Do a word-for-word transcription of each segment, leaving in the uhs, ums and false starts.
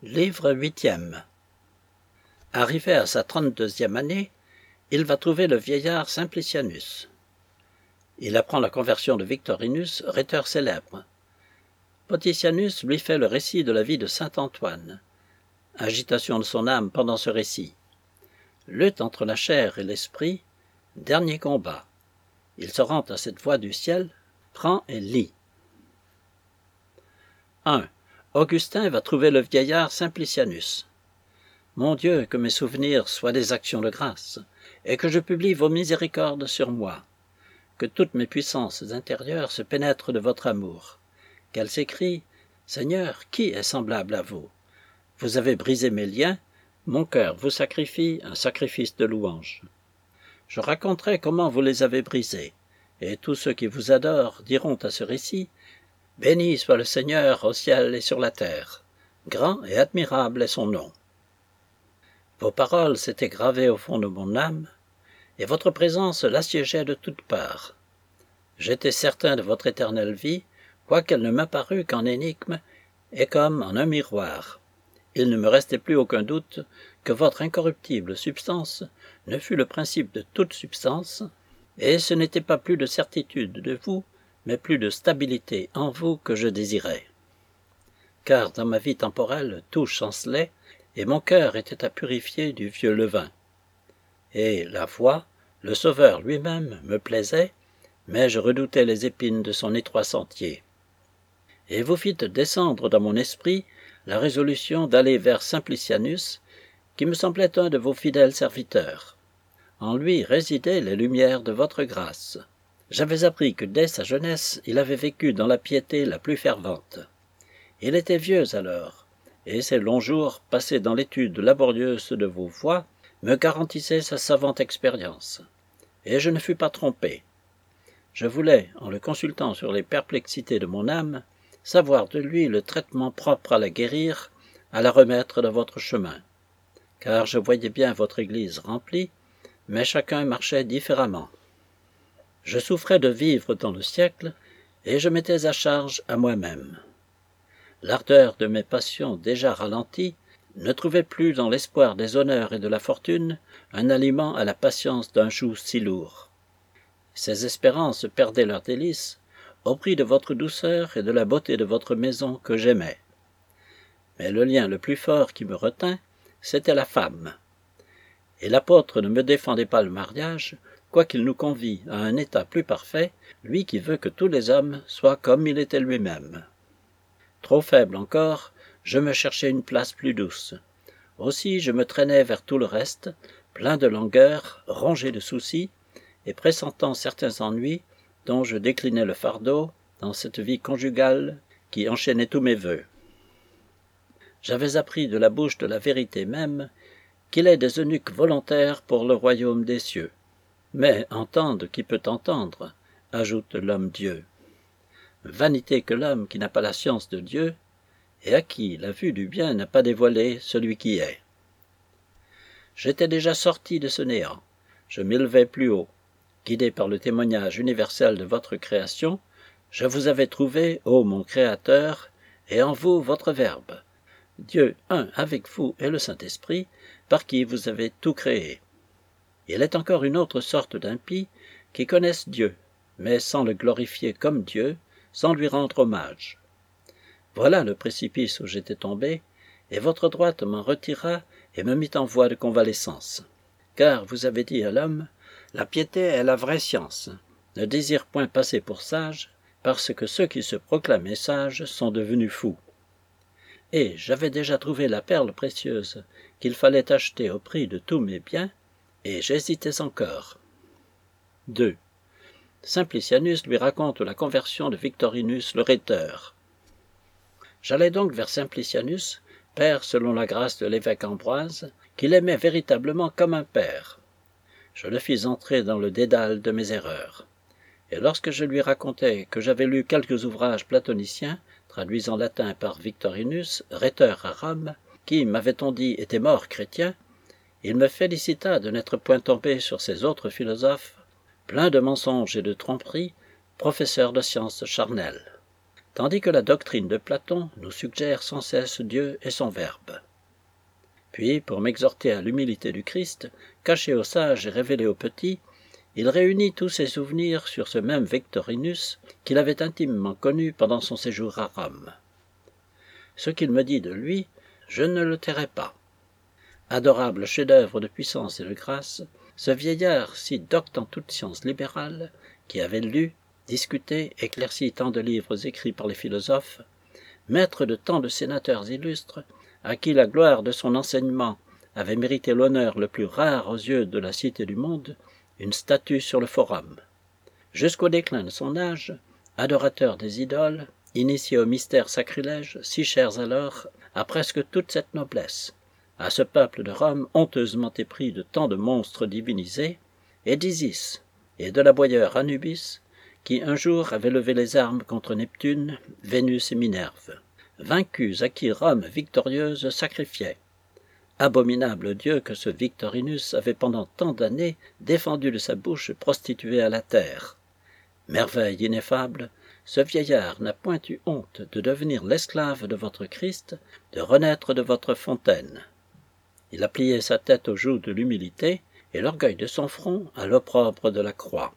Livre huitième. Arrivé à sa trente-deuxième année, il va trouver le vieillard Simplicianus. Il apprend la conversion de Victorinus, rhéteur célèbre. Potitianus lui fait le récit de la vie de saint Antoine. Agitation de son âme pendant ce récit. Lutte entre la chair et l'esprit, dernier combat. Il se rend à cette voie du ciel, prend et lit. un. Augustin va trouver le vieillard Simplicianus. Mon Dieu, que mes souvenirs soient des actions de grâce, et que je publie vos miséricordes sur moi. Que toutes mes puissances intérieures se pénètrent de votre amour. Qu'elles s'écrient, Seigneur, qui est semblable à vous? Vous avez brisé mes liens, mon cœur vous sacrifie un sacrifice de louange. Je raconterai comment vous les avez brisés, et tous ceux qui vous adorent diront à ce récit, Béni soit le Seigneur au ciel et sur la terre. Grand et admirable est son nom. Vos paroles s'étaient gravées au fond de mon âme, et votre présence l'assiégeait de toutes parts. J'étais certain de votre éternelle vie, quoiqu'elle ne m'apparût qu'en énigme et comme en un miroir. Il ne me restait plus aucun doute que votre incorruptible substance ne fût le principe de toute substance, et ce n'était pas plus de certitude de vous, mais plus de stabilité en vous que je désirais. Car dans ma vie temporelle tout chancelait, et mon cœur était à purifier du vieux levain. Et la voix, le Sauveur lui-même, me plaisait, mais je redoutais les épines de son étroit sentier. Et vous fîtes descendre dans mon esprit la résolution d'aller vers Simplicianus, qui me semblait un de vos fidèles serviteurs. En lui résidaient les lumières de votre grâce. J'avais appris que dès sa jeunesse, il avait vécu dans la piété la plus fervente. Il était vieux alors, et ses longs jours passés dans l'étude laborieuse de vos voies me garantissaient sa savante expérience. Et je ne fus pas trompé. Je voulais, en le consultant sur les perplexités de mon âme, savoir de lui le traitement propre à la guérir, à la remettre dans votre chemin. Car je voyais bien votre Église remplie, mais chacun marchait différemment. Je souffrais de vivre dans le siècle, et je m'étais à charge à moi-même. L'ardeur de mes passions déjà ralenties ne trouvait plus dans l'espoir des honneurs et de la fortune un aliment à la patience d'un joug si lourd. Ces espérances perdaient leurs délices au prix de votre douceur et de la beauté de votre maison que j'aimais. Mais le lien le plus fort qui me retint, c'était la femme. Et l'apôtre ne me défendait pas le mariage, quoiqu'il nous convie à un état plus parfait, lui qui veut que tous les hommes soient comme il était lui-même. Trop faible encore, je me cherchais une place plus douce. Aussi je me traînais vers tout le reste, plein de langueur, rongé de soucis, et pressentant certains ennuis dont je déclinais le fardeau dans cette vie conjugale qui enchaînait tous mes vœux. J'avais appris de la bouche de la vérité même qu'il est des eunuques volontaires pour le royaume des cieux. Mais entende qui peut entendre, ajoute l'homme-dieu. Vanité que l'homme qui n'a pas la science de Dieu, et à qui la vue du bien n'a pas dévoilé celui qui est. J'étais déjà sorti de ce néant, je m'élevais plus haut. Guidé par le témoignage universel de votre création, je vous avais trouvé, ô mon Créateur, et en vous votre Verbe, Dieu un avec vous et le Saint-Esprit, par qui vous avez tout créé. Il est encore une autre sorte d'impies qui connaissent Dieu, mais sans le glorifier comme Dieu, sans lui rendre hommage. Voilà le précipice où j'étais tombé, et votre droite m'en retira et me mit en voie de convalescence. Car vous avez dit à l'homme, la piété est la vraie science. Ne désire point passer pour sage, parce que ceux qui se proclamaient sages sont devenus fous. Et j'avais déjà trouvé la perle précieuse qu'il fallait acheter au prix de tous mes biens, et j'hésitais encore. deux. Simplicianus lui raconte la conversion de Victorinus le rhéteur. J'allais donc vers Simplicianus, père selon la grâce de l'évêque Ambroise, qu'il aimait véritablement comme un père. Je le fis entrer dans le dédale de mes erreurs. Et lorsque je lui racontai que j'avais lu quelques ouvrages platoniciens, traduits en latin par Victorinus, rhéteur à Rome, qui, m'avait-on dit, était mort chrétien, il me félicita de n'être point tombé sur ces autres philosophes, pleins de mensonges et de tromperies, professeurs de sciences charnelles. tandis que la doctrine de Platon nous suggère sans cesse Dieu et son Verbe. Puis, pour m'exhorter à l'humilité du Christ, caché aux sages et révélé aux petits, il réunit tous ses souvenirs sur ce même Victorinus qu'il avait intimement connu pendant son séjour à Rome. Ce qu'il me dit de lui, je ne le tairai pas. Adorable chef-d'œuvre de puissance et de grâce, ce vieillard si docte en toute science libérale, qui avait lu, discuté, éclairci tant de livres écrits par les philosophes, maître de tant de sénateurs illustres, à qui la gloire de son enseignement avait mérité l'honneur le plus rare aux yeux de la cité du monde, une statue sur le forum. Jusqu'au déclin de son âge, adorateur des idoles, initié aux mystères sacrilèges, si chers alors, à presque toute cette noblesse, à ce peuple de Rome honteusement épris de tant de monstres divinisés, et d'Isis, et de la boyeur Anubis, qui un jour avait levé les armes contre Neptune, Vénus et Minerve, vaincus à qui Rome victorieuse sacrifiait. Abominable Dieu que ce Victorinus avait pendant tant d'années défendu de sa bouche prostituée à la terre. Merveille ineffable, ce vieillard n'a point eu honte de devenir l'esclave de votre Christ, de renaître de votre fontaine. Il a plié sa tête au joug de l'humilité et l'orgueil de son front à l'opprobre de la croix.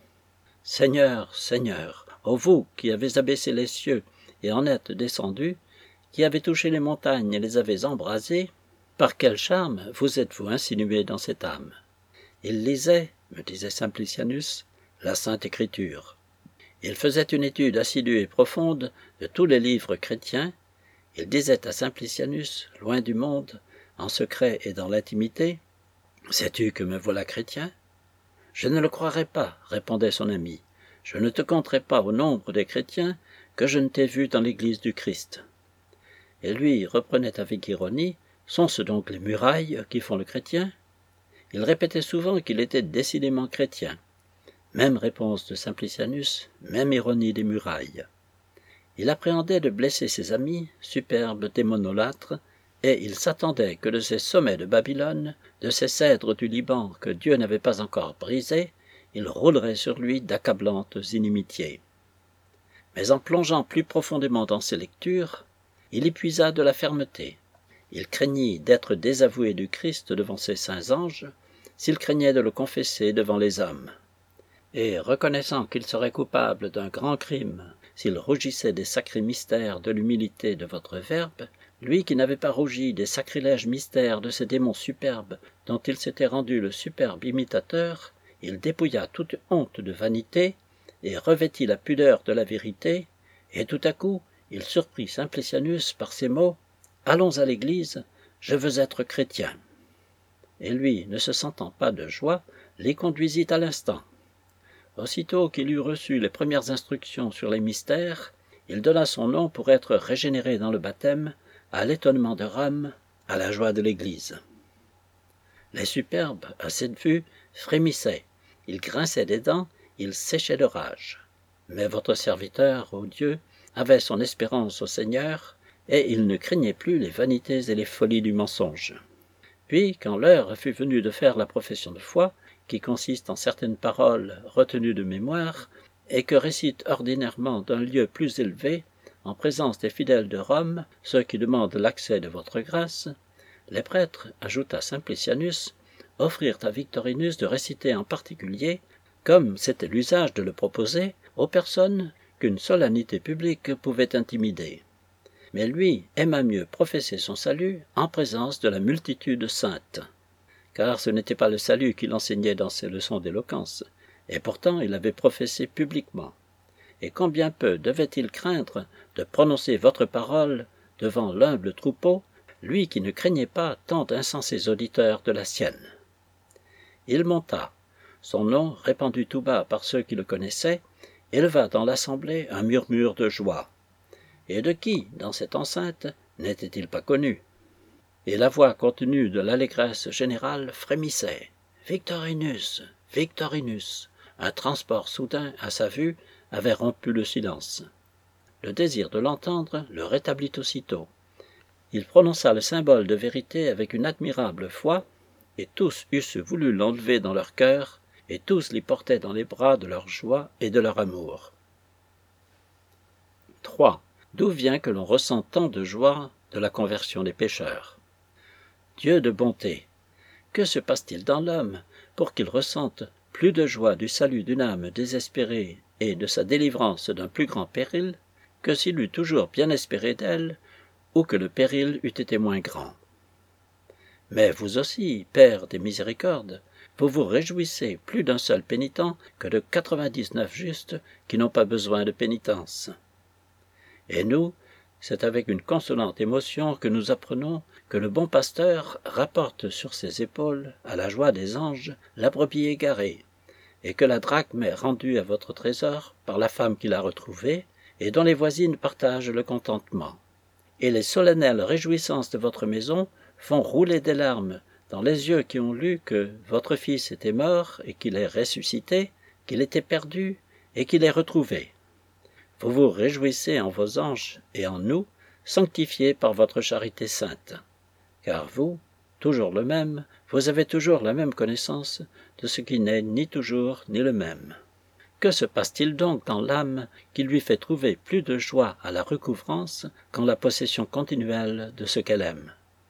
Seigneur, Seigneur, ô vous qui avez abaissé les cieux et en êtes descendus, qui avez touché les montagnes et les avez embrasées, par quel charme vous êtes-vous insinué dans cette âme? Il lisait, me disait Simplicianus, la Sainte Écriture. Il faisait une étude assidue et profonde de tous les livres chrétiens. Il disait à Simplicianus, loin du monde, en secret et dans l'intimité, « Sais-tu que me voilà chrétien ?» « Je ne le croirais pas, répondait son ami. « Je ne te compterai pas au nombre des chrétiens que je ne t'ai vu dans l'église du Christ. » Et lui reprenait avec ironie, « Sont-ce donc les murailles qui font le chrétien ?» Il répétait souvent qu'il était décidément chrétien. Même réponse de Simplicianus, même ironie des murailles. Il appréhendait de blesser ses amis, superbes démonolâtres, et il s'attendait que de ces sommets de Babylone, de ces cèdres du Liban que Dieu n'avait pas encore brisés, il roulerait sur lui d'accablantes inimitiés. Mais en plongeant plus profondément dans ses lectures, il y puisa de la fermeté. Il craignit d'être désavoué du Christ devant ses saints anges, s'il craignait de le confesser devant les hommes. Et, reconnaissant qu'il serait coupable d'un grand crime s'il rougissait des sacrés mystères de l'humilité de votre Verbe, lui qui n'avait pas rougi des sacrilèges mystères de ces démons superbes dont il s'était rendu le superbe imitateur, il dépouilla toute honte de vanité et revêtit la pudeur de la vérité, et tout à coup il surprit Simplicianus par ces mots « Allons à l'église, je veux être chrétien ». Et lui, ne se sentant pas de joie, les conduisit à l'instant. Aussitôt qu'il eut reçu les premières instructions sur les mystères, il donna son nom pour être régénéré dans le baptême, à l'étonnement de Rome, à la joie de l'Église. Les superbes, à cette vue, frémissaient, ils grinçaient des dents, ils séchaient de rage. Mais votre serviteur, ô Dieu, avait son espérance au Seigneur, et il ne craignait plus les vanités et les folies du mensonge. Puis, quand l'heure fut venue de faire la profession de foi, qui consiste en certaines paroles retenues de mémoire, et que récitent ordinairement d'un lieu plus élevé, en présence des fidèles de Rome, ceux qui demandent l'accès de votre grâce, les prêtres, ajouta Simplicianus, offrirent à Victorinus de réciter en particulier, comme c'était l'usage de le proposer, aux personnes qu'une solennité publique pouvait intimider. Mais lui aima mieux professer son salut en présence de la multitude sainte, car ce n'était pas le salut qu'il enseignait dans ses leçons d'éloquence, et pourtant il avait professé publiquement. Et combien peu devait-il craindre de prononcer votre parole devant l'humble troupeau, lui qui ne craignait pas tant d'insensés auditeurs de la sienne. Il monta, son nom répandu tout bas par ceux qui le connaissaient, éleva dans l'assemblée un murmure de joie. Et de qui, dans cette enceinte, n'était-il pas connu? Et la voix contenue de l'allégresse générale frémissait. « Victorinus, Victorinus !» Un transport soudain, à sa vue, avait rompu le silence. Le désir de l'entendre le rétablit aussitôt. Il prononça le symbole de vérité avec une admirable foi, et tous eussent voulu l'enlever dans leur cœur, et tous l'y portaient dans les bras de leur joie et de leur amour. croit, d'où vient que l'on ressent tant de joie de la conversion des pécheurs. Dieu de bonté, que se passe-t-il dans l'homme pour qu'il ressente plus de joie du salut d'une âme désespérée et de sa délivrance d'un plus grand péril, que s'il eût toujours bien espéré d'elle, ou que le péril eût été moins grand. Mais vous aussi, Père des miséricordes, vous vous réjouissez plus d'un seul pénitent que de quatre-vingt-dix-neuf justes qui n'ont pas besoin de pénitence. Et nous, c'est avec une consolante émotion que nous apprenons que le bon pasteur rapporte sur ses épaules, à la joie des anges, la brebis égarée, et que la drachme est rendue à votre trésor par la femme qui l'a retrouvée, et dont les voisines partagent le contentement. Et les solennelles réjouissances de votre maison font rouler des larmes dans les yeux qui ont lu que votre fils était mort et qu'il est ressuscité, qu'il était perdu et qu'il est retrouvé. Vous vous réjouissez en vos anges et en nous, sanctifiés par votre charité sainte. Car vous, toujours le même, vous avez toujours la même connaissance de ce qui n'est ni toujours ni le même. Que se passe-t-il donc dans l'âme qui lui fait trouver plus de joie à la recouvrance qu'en la possession continuelle de ce qu'elle aime?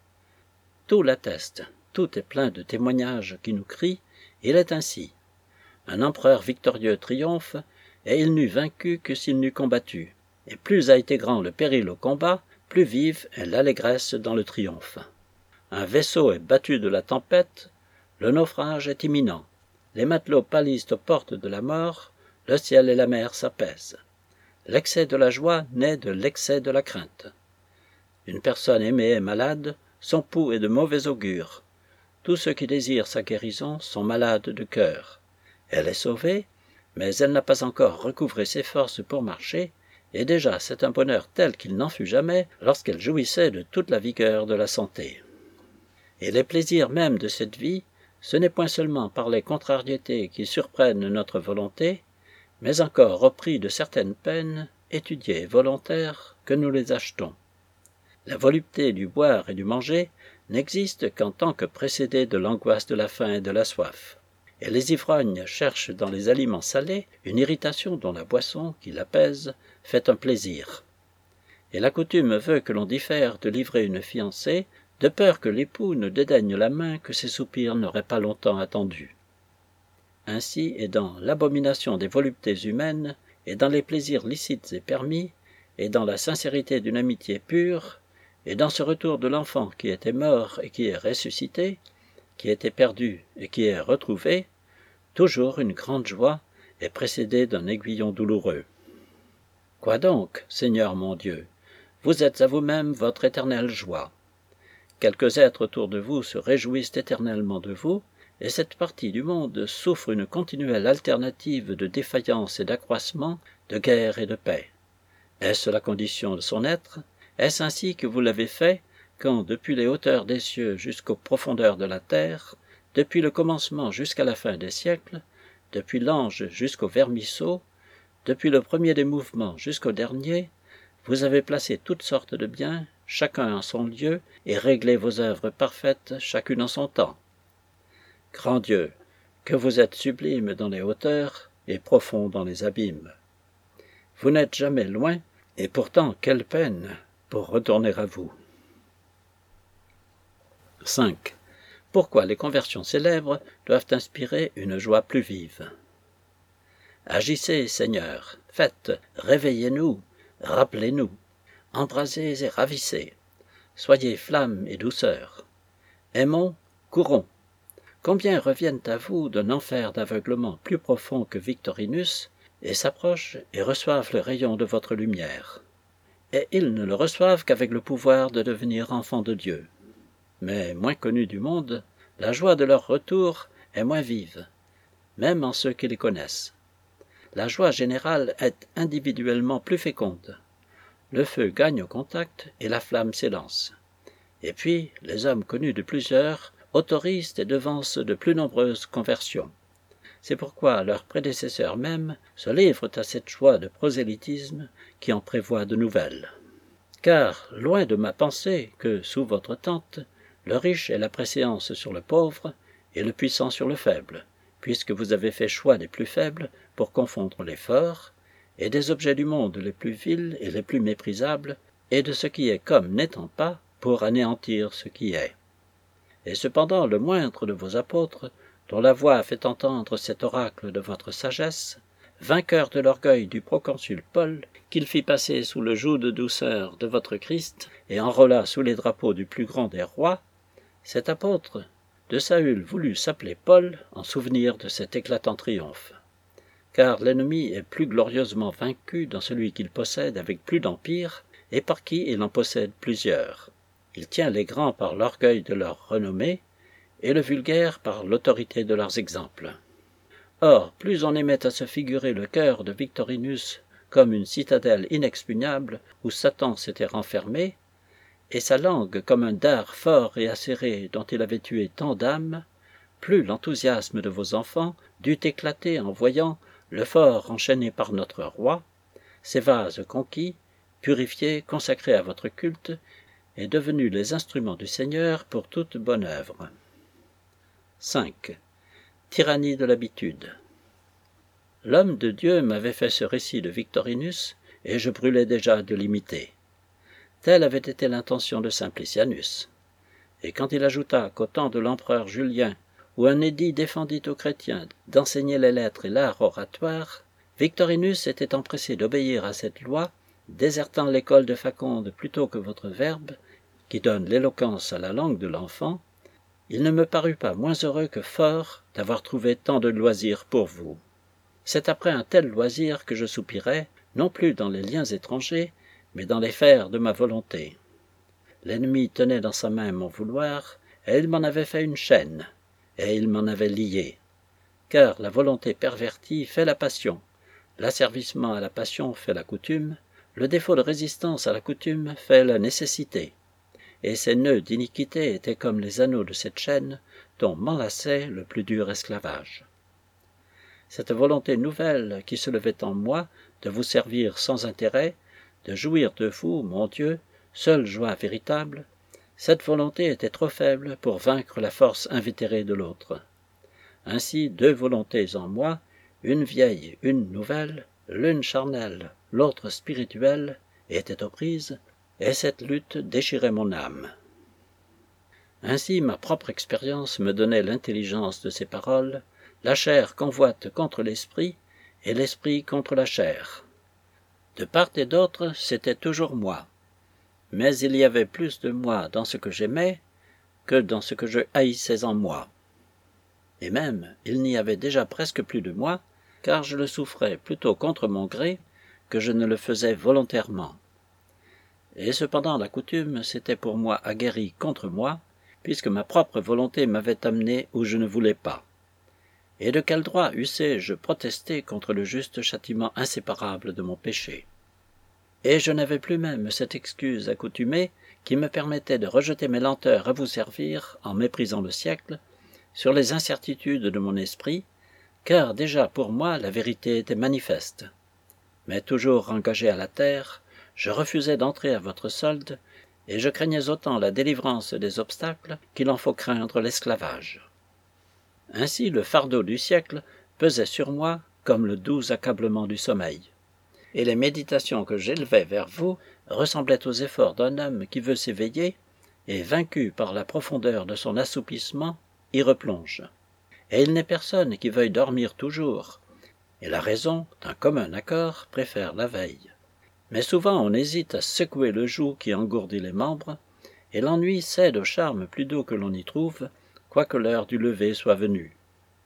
Tout l'atteste, tout est plein de témoignages qui nous crient, il est ainsi. Un empereur victorieux triomphe, et il n'eût vaincu que s'il n'eût combattu, et plus a été grand le péril au combat, plus vive est l'allégresse dans le triomphe. Un vaisseau est battu de la tempête, le naufrage est imminent, les matelots pâlissent aux portes de la mort, le ciel et la mer s'apaisent. L'excès de la joie naît de l'excès de la crainte. Une personne aimée est malade, son pouls est de mauvais augure. Tous ceux qui désirent sa guérison sont malades de cœur. Elle est sauvée, mais elle n'a pas encore recouvré ses forces pour marcher, et déjà c'est un bonheur tel qu'il n'en fut jamais lorsqu'elle jouissait de toute la vigueur de la santé. Et les plaisirs mêmes de cette vie, ce n'est point seulement par les contrariétés qui surprennent notre volonté, mais encore au prix de certaines peines, étudiées et volontaires, que nous les achetons. La volupté du boire et du manger n'existe qu'en tant que précédée de l'angoisse de la faim et de la soif. Et les ivrognes cherchent dans les aliments salés une irritation dont la boisson, qui l'apaise, fait un plaisir. Et la coutume veut que l'on diffère de livrer une fiancée, de peur que l'époux ne dédaigne la main que ses soupirs n'auraient pas longtemps attendue. Ainsi est dans l'abomination des voluptés humaines, et dans les plaisirs licites et permis, et dans la sincérité d'une amitié pure, et dans ce retour de l'enfant qui était mort et qui est ressuscité, qui était perdu et qui est retrouvé, toujours une grande joie est précédée d'un aiguillon douloureux. Quoi donc, Seigneur mon Dieu? Vous êtes à vous-même votre éternelle joie. Quelques êtres autour de vous se réjouissent éternellement de vous, et cette partie du monde souffre une continuelle alternative de défaillance et d'accroissement, de guerre et de paix. Est-ce la condition de son être? Est-ce ainsi que vous l'avez fait, quand, depuis les hauteurs des cieux jusqu'aux profondeurs de la terre, depuis le commencement jusqu'à la fin des siècles, depuis l'ange jusqu'au vermisseau, depuis le premier des mouvements jusqu'au dernier, vous avez placé toutes sortes de biens, chacun en son lieu, et réglé vos œuvres parfaites, chacune en son temps. Grand Dieu, que vous êtes sublime dans les hauteurs et profond dans les abîmes. Vous n'êtes jamais loin, et pourtant quelle peine pour retourner à vous. cinq. Pourquoi les conversions célèbres doivent inspirer une joie plus vive? Agissez, Seigneur, faites, réveillez-nous, rappelez-nous, embrasez et ravissez, soyez flamme et douceur. Aimons, courons. Combien reviennent à vous d'un enfer d'aveuglement plus profond que Victorinus, et s'approchent et reçoivent le rayon de votre lumière. Et ils ne le reçoivent qu'avec le pouvoir de devenir enfants de Dieu. Mais moins connus du monde, la joie de leur retour est moins vive, même en ceux qui les connaissent. La joie générale est individuellement plus féconde. Le feu gagne au contact et la flamme s'élance. Et puis, les hommes connus de plusieurs autorisent et devancent de plus nombreuses conversions. C'est pourquoi leurs prédécesseurs même se livrent à cette joie de prosélytisme qui en prévoit de nouvelles. Car, loin de ma pensée que, sous votre tente, le riche ait la préséance sur le pauvre et le puissant sur le faible, puisque vous avez fait choix des plus faibles pour confondre les forts, et des objets du monde les plus vils et les plus méprisables, et de ce qui est comme n'étant pas, pour anéantir ce qui est. Et cependant le moindre de vos apôtres, dont la voix fait entendre cet oracle de votre sagesse, vainqueur de l'orgueil du proconsul Paul, qu'il fit passer sous le joug de douceur de votre Christ, et enrôla sous les drapeaux du plus grand des rois, cet apôtre de Saül voulut s'appeler Paul en souvenir de cet éclatant triomphe. Car l'ennemi est plus glorieusement vaincu dans celui qu'il possède avec plus d'empire, et par qui il en possède plusieurs. Il tient les grands par l'orgueil de leur renommée, et le vulgaire par l'autorité de leurs exemples. Or, plus on aimait à se figurer le cœur de Victorinus comme une citadelle inexpugnable où Satan s'était renfermé, et sa langue comme un dard fort et acéré dont il avait tué tant d'âmes, plus l'enthousiasme de vos enfants dut éclater en voyant le fort enchaîné par notre roi, ces vases conquis, purifiés, consacrés à votre culte, et devenus les instruments du Seigneur pour toute bonne œuvre. cinq. Tyrannie de l'habitude. L'homme de Dieu m'avait fait ce récit de Victorinus, et je brûlais déjà de l'imiter. Telle avait été l'intention de Simplicianus. Et quand il ajouta qu'au temps de l'empereur Julien, où un édit défendit aux chrétiens d'enseigner les lettres et l'art oratoire, Victorinus s'était empressé d'obéir à cette loi, désertant l'école de Faconde plutôt que votre verbe, qui donne l'éloquence à la langue de l'enfant, il ne me parut pas moins heureux que fort d'avoir trouvé tant de loisirs pour vous. C'est après un tel loisir que je soupirais, non plus dans les liens étrangers, mais dans les fers de ma volonté. L'ennemi tenait dans sa main mon vouloir, et il m'en avait fait une chaîne, et il m'en avait lié. Car la volonté pervertie fait la passion, l'asservissement à la passion fait la coutume, le défaut de résistance à la coutume fait la nécessité. Et ces nœuds d'iniquité étaient comme les anneaux de cette chaîne dont m'enlaçait le plus dur esclavage. Cette volonté nouvelle qui se levait en moi de vous servir sans intérêt, de jouir de vous, mon Dieu, seule joie véritable, cette volonté était trop faible pour vaincre la force invétérée de l'autre. Ainsi deux volontés en moi, une vieille, une nouvelle, l'une charnelle, l'autre spirituelle, étaient aux prises, et cette lutte déchirait mon âme. Ainsi ma propre expérience me donnait l'intelligence de ces paroles, la chair convoite contre l'esprit, et l'esprit contre la chair. De part et d'autre, c'était toujours moi. Mais il y avait plus de moi dans ce que j'aimais que dans ce que je haïssais en moi. Et même, il n'y avait déjà presque plus de moi, car je le souffrais plutôt contre mon gré que je ne le faisais volontairement. Et cependant la coutume s'était pour moi aguerrie contre moi, puisque ma propre volonté m'avait amené où je ne voulais pas. Et de quel droit eussé-je protesté contre le juste châtiment inséparable de mon péché? Et je n'avais plus même cette excuse accoutumée qui me permettait de rejeter mes lenteurs à vous servir, en méprisant le siècle, sur les incertitudes de mon esprit, car déjà pour moi la vérité était manifeste. Mais toujours engagé à la terre, je refusais d'entrer à votre solde, et je craignais autant la délivrance des obstacles qu'il en faut craindre l'esclavage. Ainsi le fardeau du siècle pesait sur moi comme le doux accablement du sommeil. Et les méditations que j'élevais vers vous ressemblaient aux efforts d'un homme qui veut s'éveiller, et vaincu par la profondeur de son assoupissement, y replonge. Et il n'est personne qui veuille dormir toujours, et la raison, d'un commun accord, préfère la veille. Mais souvent on hésite à secouer le joug qui engourdit les membres, et l'ennui cède au charme plus doux que l'on y trouve, quoique l'heure du lever soit venue.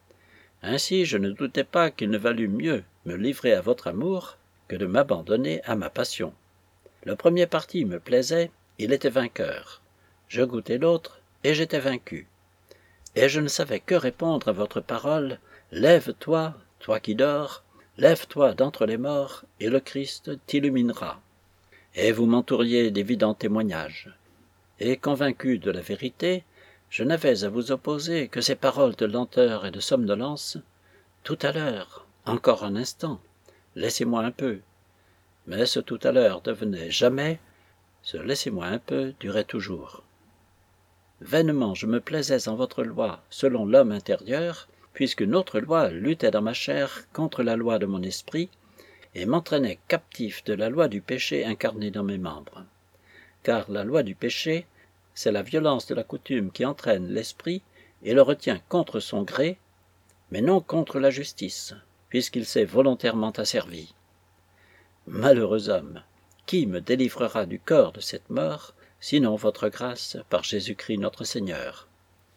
Ainsi je ne doutais pas qu'il ne valût mieux me livrer à votre amour que de m'abandonner à ma passion. Le premier parti me plaisait, il était vainqueur. Je goûtais l'autre, et j'étais vaincu. Et je ne savais que répondre à votre parole, « Lève-toi, toi qui dors, lève-toi d'entre les morts, et le Christ t'illuminera. » Et vous m'entouriez d'évidents témoignages. Et convaincu de la vérité, je n'avais à vous opposer que ces paroles de lenteur et de somnolence. « Tout à l'heure, encore un instant, laissez-moi un peu. » Mais ce tout à l'heure devenait jamais, ce laissez-moi un peu durait toujours. Vainement je me plaisais en votre loi selon l'homme intérieur, puisqu'une autre loi luttait dans ma chair contre la loi de mon esprit, et m'entraînait captif de la loi du péché incarnée dans mes membres. Car la loi du péché, c'est la violence de la coutume qui entraîne l'esprit et le retient contre son gré, mais non contre la justice, puisqu'il s'est volontairement asservi. Malheureux homme, qui me délivrera du corps de cette mort, sinon votre grâce par Jésus-Christ notre Seigneur.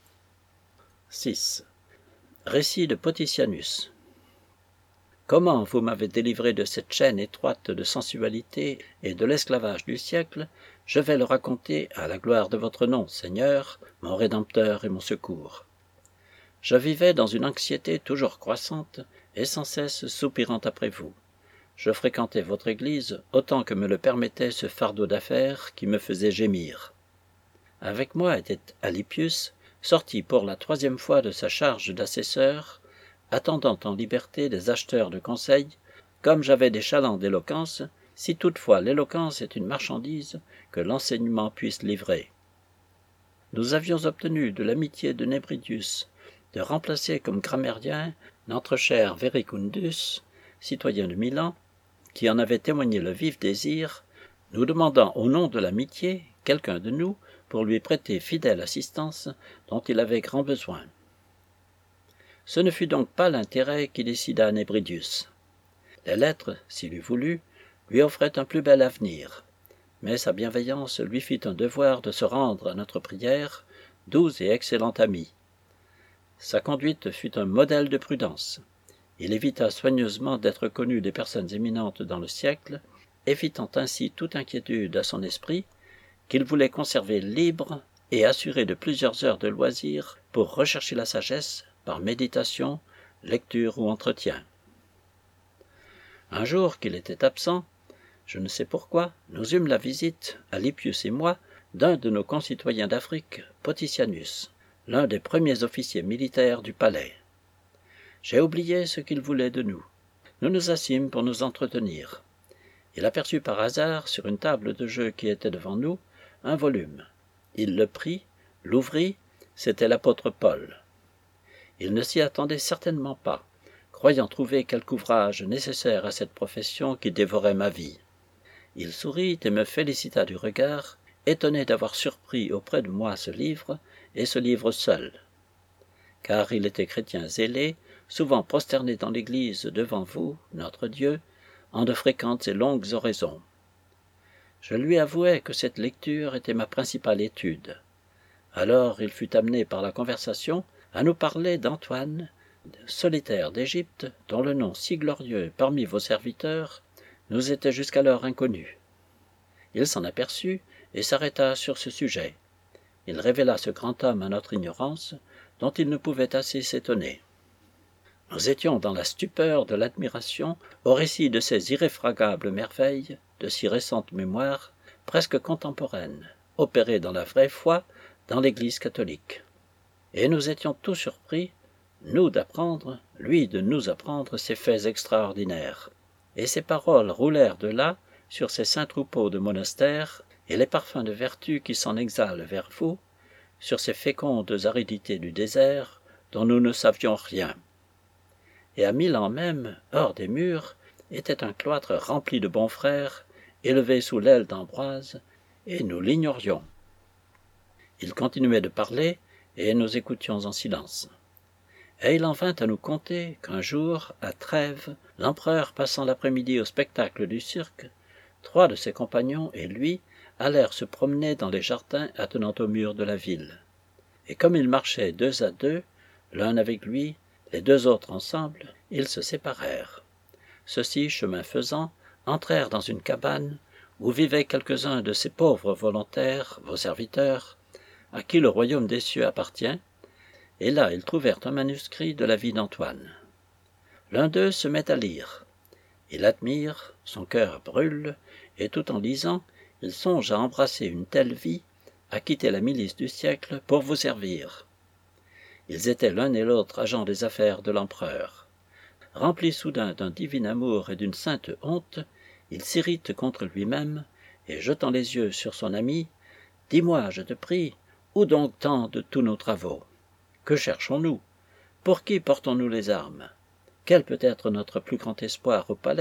six. Récit de Potitianus. Comment vous m'avez délivré de cette chaîne étroite de sensualité et de l'esclavage du siècle, je vais le raconter à la gloire de votre nom, Seigneur, mon Rédempteur et mon secours. Je vivais dans une anxiété toujours croissante et sans cesse soupirant après vous. Je fréquentais votre Église autant que me le permettait ce fardeau d'affaires qui me faisait gémir. Avec moi était Alypius, sorti pour la troisième fois de sa charge d'assesseur, attendant en liberté des acheteurs de conseils, comme j'avais des chalands d'éloquence, si toutefois l'éloquence est une marchandise que l'enseignement puisse livrer. Nous avions obtenu de l'amitié de Nébridius de remplacer comme grammairien notre cher Verecundus, citoyen de Milan, qui en avait témoigné le vif désir, nous demandant au nom de l'amitié quelqu'un de nous pour lui prêter fidèle assistance dont il avait grand besoin. Ce ne fut donc pas l'intérêt qui décida Nébridius. Les lettres, s'il eût voulu, lui offraient un plus bel avenir, mais sa bienveillance lui fit un devoir de se rendre à notre prière, doux et excellent ami. Sa conduite fut un modèle de prudence. Il évita soigneusement d'être connu des personnes éminentes dans le siècle, évitant ainsi toute inquiétude à son esprit, qu'il voulait conserver libre et assuré de plusieurs heures de loisir pour rechercher la sagesse par méditation, lecture ou entretien. Un jour qu'il était absent, je ne sais pourquoi, nous eûmes la visite, Alypius et moi, d'un de nos concitoyens d'Afrique, Potitianus, l'un des premiers officiers militaires du palais. J'ai oublié ce qu'il voulait de nous. Nous nous assîmes pour nous entretenir. Il aperçut par hasard, sur une table de jeu qui était devant nous, un volume. Il le prit, l'ouvrit, c'était l'apôtre Paul. Il ne s'y attendait certainement pas, croyant trouver quelque ouvrage nécessaire à cette profession qui dévorait ma vie. Il sourit et me félicita du regard, étonné d'avoir surpris auprès de moi ce livre, et ce livre seul. Car il était chrétien zélé, souvent prosterné dans l'Église devant vous, notre Dieu, en de fréquentes et longues oraisons. Je lui avouai que cette lecture était ma principale étude. Alors il fut amené par la conversation à nous parler d'Antoine, solitaire d'Égypte, dont le nom si glorieux parmi vos serviteurs nous était jusqu'alors inconnu. Il s'en aperçut et s'arrêta sur ce sujet. Il révéla ce grand homme à notre ignorance, dont il ne pouvait assez s'étonner. Nous étions dans la stupeur de l'admiration au récit de ces irréfragables merveilles, de si récente mémoire, presque contemporaines, opérées dans la vraie foi dans l'Église catholique. Et nous étions tous surpris, nous d'apprendre, lui de nous apprendre ces faits extraordinaires. Et ces paroles roulèrent de là sur ces saints troupeaux de monastères et les parfums de vertu qui s'en exhalent vers vous, sur ces fécondes aridités du désert dont nous ne savions rien. Et à Milan même, hors des murs, était un cloître rempli de bons frères, élevé sous l'aile d'Ambroise, et nous l'ignorions. Il continuait de parler, et nous écoutions en silence. Et il en vint à nous conter qu'un jour, à Trèves, l'empereur passant l'après-midi au spectacle du cirque, trois de ses compagnons et lui allèrent se promener dans les jardins attenant au mur de la ville. Et comme ils marchaient deux à deux, l'un avec lui, les deux autres ensemble, ils se séparèrent. Ceux-ci, chemin faisant, entrèrent dans une cabane où vivaient quelques-uns de ces pauvres volontaires, vos serviteurs, à qui le royaume des cieux appartient, et là ils trouvèrent un manuscrit de la vie d'Antoine. L'un d'eux se met à lire. Il admire, son cœur brûle, et tout en lisant, il songe à embrasser une telle vie, à quitter la milice du siècle pour vous servir. Ils étaient l'un et l'autre agents des affaires de l'empereur. Rempli soudain d'un divin amour et d'une sainte honte, il s'irrite contre lui-même, et jetant les yeux sur son ami, « Dis-moi, je te prie, où donc tendent tous nos travaux? Que cherchons-nous? Pour qui portons-nous les armes? Quel peut être notre plus grand espoir au palais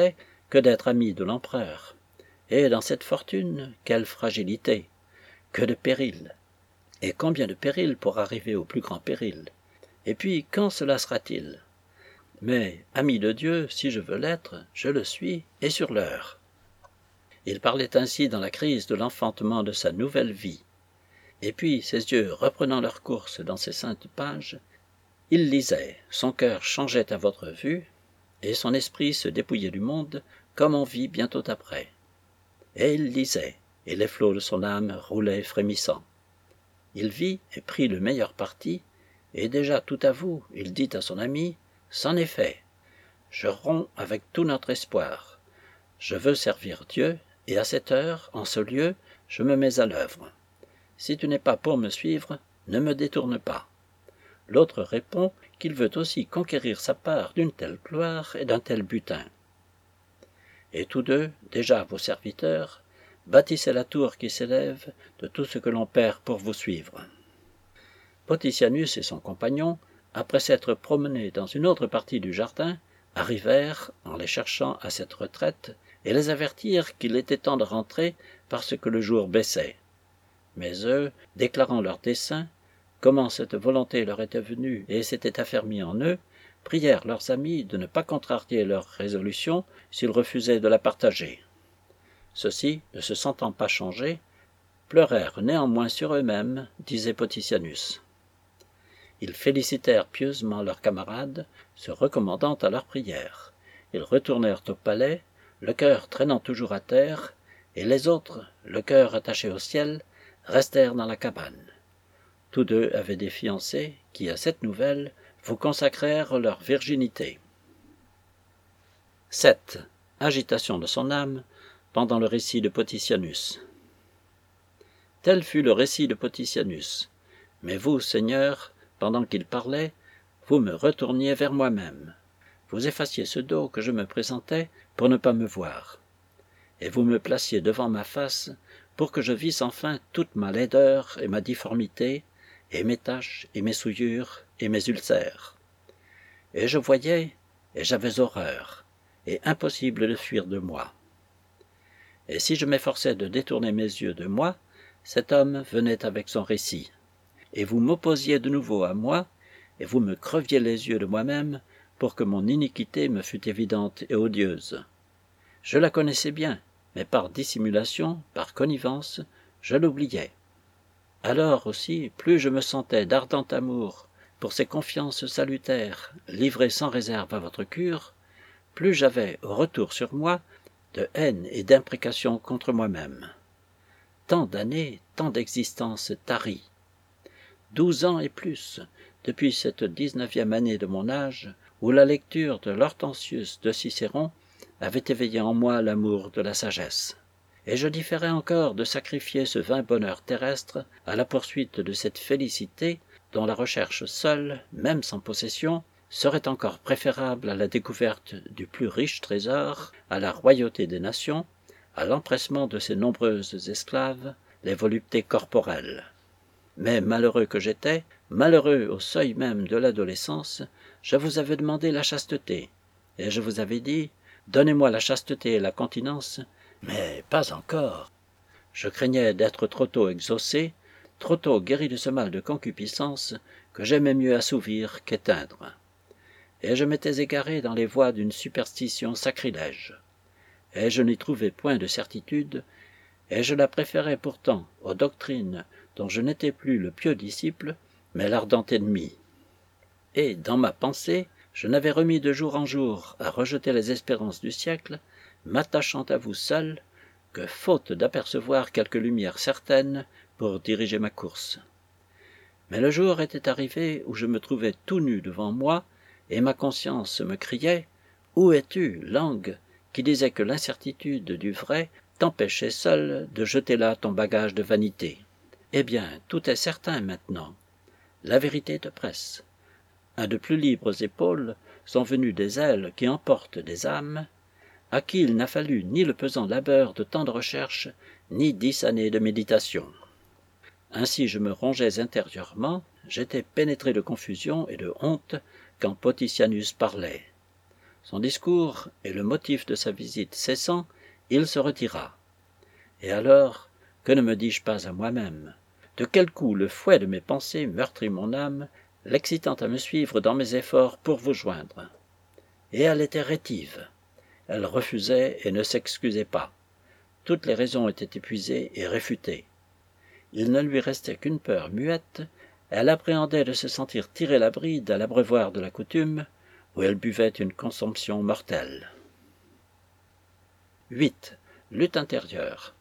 que d'être ami de l'empereur. Et dans cette fortune, quelle fragilité, que de périls, et combien de périls pour arriver au plus grand péril. Et puis, quand cela sera-t-il? Mais, ami de Dieu, si je veux l'être, je le suis, et sur l'heure. Il parlait ainsi dans la crise de l'enfantement de sa nouvelle vie. Et puis, ses yeux reprenant leur course dans ces saintes pages, il lisait, son cœur changeait à votre vue, et son esprit se dépouillait du monde, comme on vit bientôt après. Et il lisait, et les flots de son âme roulaient frémissants. Il vit et prit le meilleur parti, et déjà tout à vous, il dit à son ami, « C'en est fait. Je romps avec tout notre espoir. Je veux servir Dieu, et à cette heure, en ce lieu, je me mets à l'œuvre. Si tu n'es pas pour me suivre, ne me détourne pas. » L'autre répond qu'il veut aussi conquérir sa part d'une telle gloire et d'un tel butin. Et tous deux, déjà vos serviteurs, bâtissez la tour qui s'élève de tout ce que l'on perd pour vous suivre. Poticianus et son compagnon, après s'être promenés dans une autre partie du jardin, arrivèrent, en les cherchant à cette retraite, et les avertirent qu'il était temps de rentrer parce que le jour baissait. Mais eux, déclarant leur dessein, comment cette volonté leur était venue et s'était affermie en eux, prièrent leurs amis de ne pas contrarier leur résolution s'ils refusaient de la partager. Ceux-ci, ne se sentant pas changés, pleurèrent néanmoins sur eux-mêmes, disait Poticianus. Ils félicitèrent pieusement leurs camarades, se recommandant à leur prière. Ils retournèrent au palais, le cœur traînant toujours à terre, et les autres, le cœur attaché au ciel, restèrent dans la cabane. Tous deux avaient des fiancés qui, à cette nouvelle, vous consacrèrent leur virginité. sept. Agitation de son âme pendant le récit de Poticianus. Tel fut le récit de Poticianus. Mais vous, Seigneur, pendant qu'il parlait, vous me retourniez vers moi-même. Vous effaciez ce dos que je me présentais pour ne pas me voir. Et vous me placiez devant ma face pour que je visse enfin toute ma laideur et ma difformité, et mes taches, et mes souillures, et mes ulcères. Et je voyais, et j'avais horreur, et impossible de fuir de moi. Et si je m'efforçais de détourner mes yeux de moi, cet homme venait avec son récit. Et vous m'opposiez de nouveau à moi, et vous me creviez les yeux de moi-même, pour que mon iniquité me fût évidente et odieuse. Je la connaissais bien, mais par dissimulation, par connivence, je l'oubliais. Alors aussi, plus je me sentais d'ardent amour pour ces confiances salutaires, livrées sans réserve à votre cure, plus j'avais, au retour sur moi, de haine et d'imprécation contre moi-même. Tant d'années, tant d'existences taries. Douze ans et plus, depuis cette dix-neuvième année de mon âge, où la lecture de l'Hortensius de Cicéron avait éveillé en moi l'amour de la sagesse. Et je différais encore de sacrifier ce vain bonheur terrestre à la poursuite de cette félicité dont la recherche seule, même sans possession, serait encore préférable à la découverte du plus riche trésor, à la royauté des nations, à l'empressement de ces nombreuses esclaves, les voluptés corporelles. Mais malheureux que j'étais, malheureux au seuil même de l'adolescence, je vous avais demandé la chasteté, et je vous avais dit, donnez-moi la chasteté et la continence, mais pas encore. Je craignais d'être trop tôt exaucé, trop tôt guéri de ce mal de concupiscence que j'aimais mieux assouvir qu'éteindre. Et je m'étais égaré dans les voies d'une superstition sacrilège. Et je n'y trouvais point de certitude, et je la préférais pourtant aux doctrines dont je n'étais plus le pieux disciple, mais l'ardent ennemi. Et, dans ma pensée, je n'avais remis de jour en jour à rejeter les espérances du siècle, m'attachant à vous seul, que faute d'apercevoir quelque lumière certaine pour diriger ma course. Mais le jour était arrivé où je me trouvais tout nu devant moi, et ma conscience me criait « Où es-tu, langue, qui disait que l'incertitude du vrai t'empêchait seul de jeter là ton bagage de vanité? Eh bien, tout est certain maintenant. La vérité te presse. À de plus libres épaules sont venues des ailes qui emportent des âmes, à qui il n'a fallu ni le pesant labeur de tant de recherches, ni dix années de méditation. Ainsi je me rongeais intérieurement, j'étais pénétré de confusion et de honte quand Poticianus parlait. Son discours et le motif de sa visite cessant, il se retira. Et alors, que ne me dis-je pas à moi-même? De quel coup le fouet de mes pensées meurtrit mon âme, l'excitant à me suivre dans mes efforts pour vous joindre. Et elle était rétive. Elle refusait et ne s'excusait pas. Toutes les raisons étaient épuisées et réfutées. Il ne lui restait qu'une peur muette. Elle appréhendait de se sentir tirer la bride à l'abreuvoir de la coutume, où elle buvait une consomption mortelle. huit. Lutte intérieure.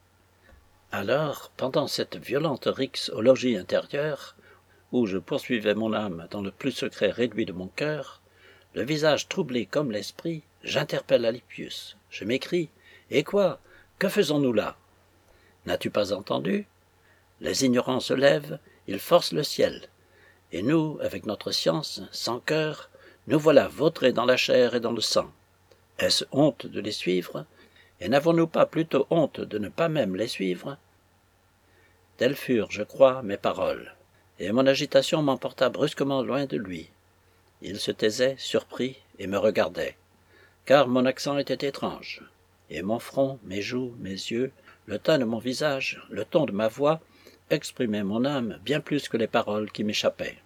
Alors, pendant cette violente rixe au logis intérieur, où je poursuivais mon âme dans le plus secret réduit de mon cœur, le visage troublé comme l'esprit, j'interpelle Alypius. Je m'écrie « Et quoi? Que faisons-nous là? N'as-tu pas entendu? Les ignorants se lèvent, ils forcent le ciel. Et nous, avec notre science, sans cœur, nous voilà vautrés dans la chair et dans le sang. Est-ce honte de les suivre? Et n'avons-nous pas plutôt honte de ne pas même les suivre? » Telles furent, je crois, mes paroles, et mon agitation m'emporta brusquement loin de lui. Il se taisait, surpris, et me regardait, car mon accent était étrange, et mon front, mes joues, mes yeux, le teint de mon visage, le ton de ma voix, exprimaient mon âme bien plus que les paroles qui m'échappaient.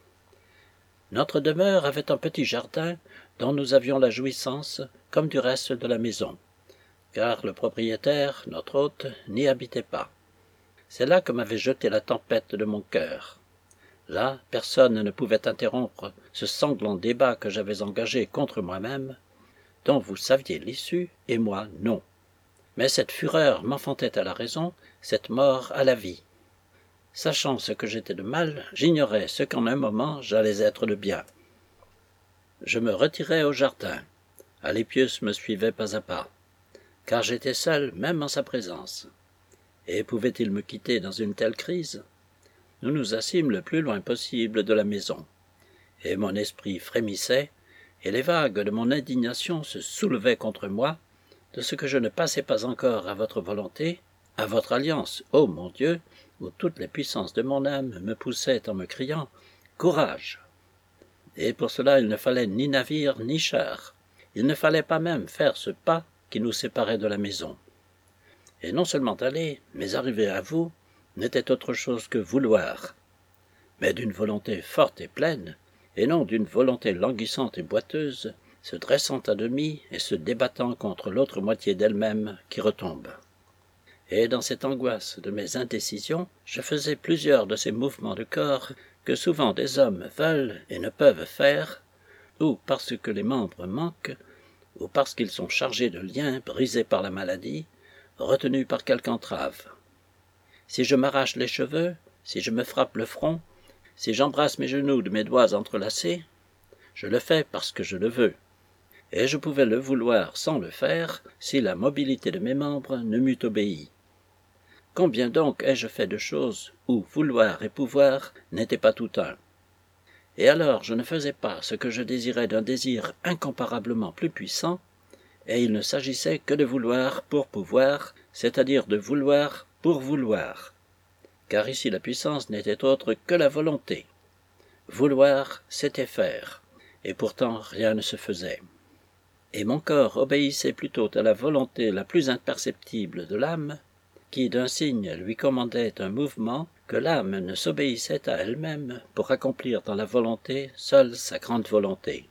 Notre demeure avait un petit jardin dont nous avions la jouissance, comme du reste de la maison, car le propriétaire, notre hôte, n'y habitait pas. C'est là que m'avait jeté la tempête de mon cœur. Là, personne ne pouvait interrompre ce sanglant débat que j'avais engagé contre moi-même, dont vous saviez l'issue, et moi non. Mais cette fureur m'enfantait à la raison, cette mort à la vie. Sachant ce que j'étais de mal, j'ignorais ce qu'en un moment j'allais être de bien. Je me retirai au jardin. Alypius me suivait pas à pas, car j'étais seul même en sa présence. Et pouvait-il me quitter dans une telle crise? Nous nous assîmes le plus loin possible de la maison, et mon esprit frémissait, et les vagues de mon indignation se soulevaient contre moi, de ce que je ne passais pas encore à votre volonté, à votre alliance, ô mon Dieu, où toutes les puissances de mon âme me poussaient en me criant « Courage !» Et pour cela il ne fallait ni navire ni char, il ne fallait pas même faire ce pas qui nous séparait de la maison. Et non seulement aller, mais arriver à vous, n'était autre chose que vouloir, mais d'une volonté forte et pleine, et non d'une volonté languissante et boiteuse, se dressant à demi et se débattant contre l'autre moitié d'elle-même qui retombe. Et dans cette angoisse de mes indécisions, je faisais plusieurs de ces mouvements de corps que souvent des hommes veulent et ne peuvent faire, ou parce que les membres manquent, ou parce qu'ils sont chargés de liens brisés par la maladie, retenus par quelque entrave. Si je m'arrache les cheveux, si je me frappe le front, si j'embrasse mes genoux de mes doigts entrelacés, je le fais parce que je le veux. Et je pouvais le vouloir sans le faire, si la mobilité de mes membres ne m'eût obéi. Combien donc ai-je fait de choses où vouloir et pouvoir n'étaient pas tout un? Et alors je ne faisais pas ce que je désirais d'un désir incomparablement plus puissant, et il ne s'agissait que de vouloir pour pouvoir, c'est-à-dire de vouloir pour vouloir. Car ici la puissance n'était autre que la volonté. Vouloir, c'était faire, et pourtant rien ne se faisait. Et mon corps obéissait plutôt à la volonté la plus imperceptible de l'âme, qui d'un signe lui commandait un mouvement, que l'âme ne s'obéissait à elle-même pour accomplir dans la volonté seule sa grande volonté.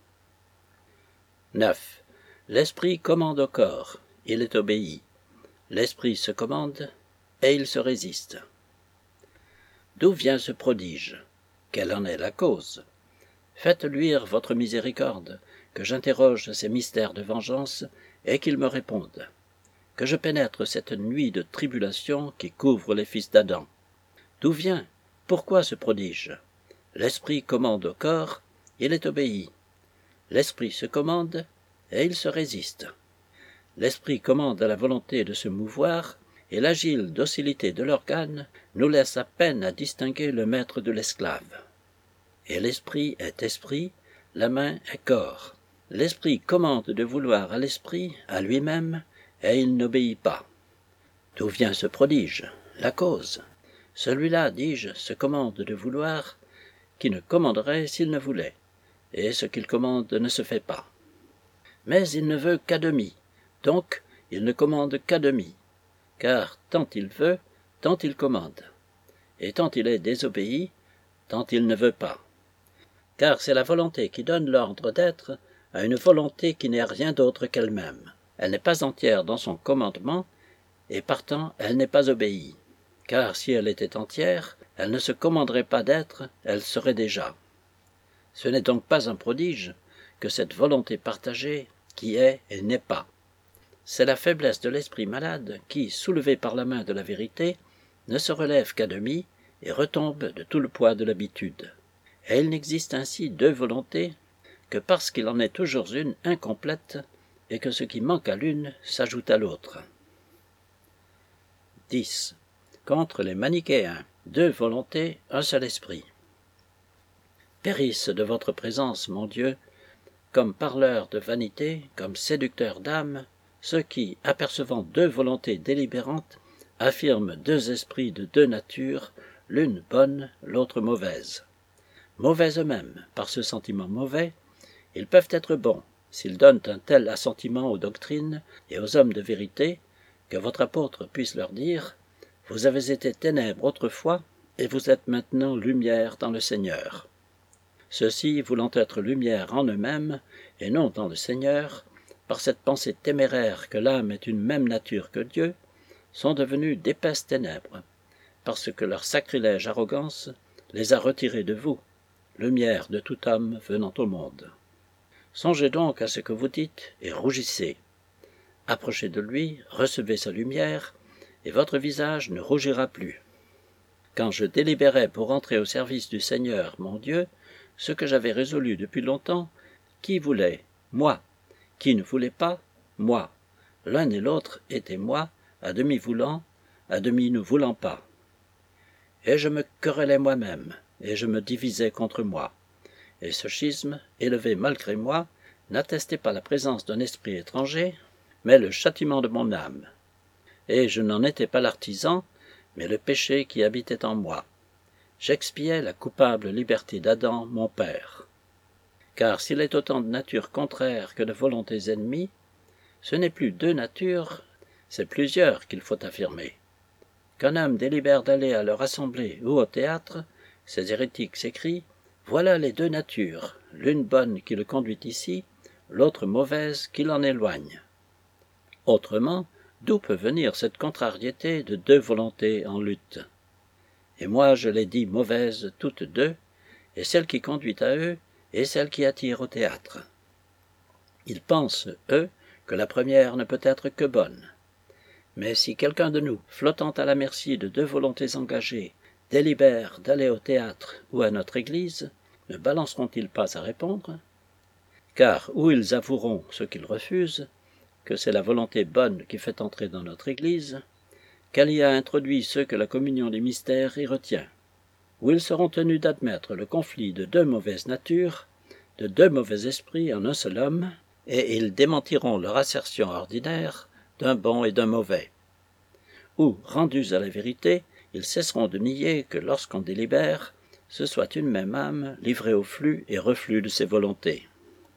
neuf. L'esprit commande au corps, il est obéi. L'esprit se commande, et il se résiste. D'où vient ce prodige? Quelle en est la cause? Faites luire votre miséricorde, que j'interroge ces mystères de vengeance, et qu'il me réponde. Que je pénètre cette nuit de tribulation qui couvre les fils d'Adam. D'où vient? Pourquoi ce prodige? L'esprit commande au corps, il est obéi. L'esprit se commande, et il se résiste. L'esprit commande à la volonté de se mouvoir, et l'agile docilité de l'organe nous laisse à peine à distinguer le maître de l'esclave. Et l'esprit est esprit, la main est corps. L'esprit commande de vouloir à l'esprit, à lui-même, et il n'obéit pas. D'où vient ce prodige? La cause. Celui-là, dis-je, se commande de vouloir, qui ne commanderait s'il ne voulait, et ce qu'il commande ne se fait pas. Mais il ne veut qu'à demi, donc il ne commande qu'à demi, car tant il veut, tant il commande, et tant il est désobéi, tant il ne veut pas. Car c'est la volonté qui donne l'ordre d'être à une volonté qui n'est rien d'autre qu'elle-même. Elle n'est pas entière dans son commandement, et partant elle n'est pas obéie. Car si elle était entière, elle ne se commanderait pas d'être, elle serait déjà. Ce n'est donc pas un prodige que cette volonté partagée qui est et n'est pas. C'est la faiblesse de l'esprit malade qui, soulevé par la main de la vérité, ne se relève qu'à demi et retombe de tout le poids de l'habitude. Et il n'existe ainsi deux volontés que parce qu'il en est toujours une incomplète et que ce qui manque à l'une s'ajoute à l'autre. dix. Contre les manichéens, deux volontés, un seul esprit. Périssent de votre présence, mon Dieu, comme parleurs de vanité, comme séducteurs d'âme, ceux qui, apercevant deux volontés délibérantes, affirment deux esprits de deux natures, l'une bonne, l'autre mauvaise. Mauvais eux-mêmes, par ce sentiment mauvais, ils peuvent être bons, s'ils donnent un tel assentiment aux doctrines et aux hommes de vérité, que votre apôtre puisse leur dire « Vous avez été ténèbres autrefois, et vous êtes maintenant lumière dans le Seigneur. » Ceux-ci, voulant être lumière en eux-mêmes, et non dans le Seigneur, par cette pensée téméraire que l'âme est une même nature que Dieu, sont devenus d'épaisses ténèbres, parce que leur sacrilège arrogance les a retirés de vous, lumière de tout homme venant au monde. Songez donc à ce que vous dites et rougissez. Approchez de lui, recevez sa lumière, et votre visage ne rougira plus. Quand je délibérais pour entrer au service du Seigneur, mon Dieu, ce que j'avais résolu depuis longtemps, qui voulait? Moi. Qui ne voulait pas? Moi. L'un et l'autre étaient moi, à demi voulant, à demi ne voulant pas. Et je me querellais moi-même, et je me divisais contre moi. Et ce schisme, élevé malgré moi, n'attestait pas la présence d'un esprit étranger, mais le châtiment de mon âme. Et je n'en étais pas l'artisan, mais le péché qui habitait en moi. J'expiais la coupable liberté d'Adam, mon père. Car s'il est autant de natures contraires que de volontés ennemies, ce n'est plus deux natures, c'est plusieurs qu'il faut affirmer. Qu'un homme délibère d'aller à leur assemblée ou au théâtre, ces hérétiques s'écrient « Voilà les deux natures, l'une bonne qui le conduit ici, l'autre mauvaise qui l'en éloigne. » Autrement, d'où peut venir cette contrariété de deux volontés en lutte? Et moi je les dis mauvaises toutes deux, et celle qui conduit à eux, et celle qui attire au théâtre. Ils pensent, eux, que la première ne peut être que bonne. Mais si quelqu'un de nous, flottant à la merci de deux volontés engagées, délibère d'aller au théâtre ou à notre église, ne balanceront-ils pas à répondre? Car ou ils avoueront ce qu'ils refusent, que c'est la volonté bonne qui fait entrer dans notre église, qu'elle y a introduit ceux que la communion des mystères y retient, ou ils seront tenus d'admettre le conflit de deux mauvaises natures, de deux mauvais esprits en un seul homme, et ils démentiront leur assertion ordinaire d'un bon et d'un mauvais. Ou, rendus à la vérité, ils cesseront de nier que lorsqu'on délibère, ce soit une même âme livrée au flux et reflux de ses volontés.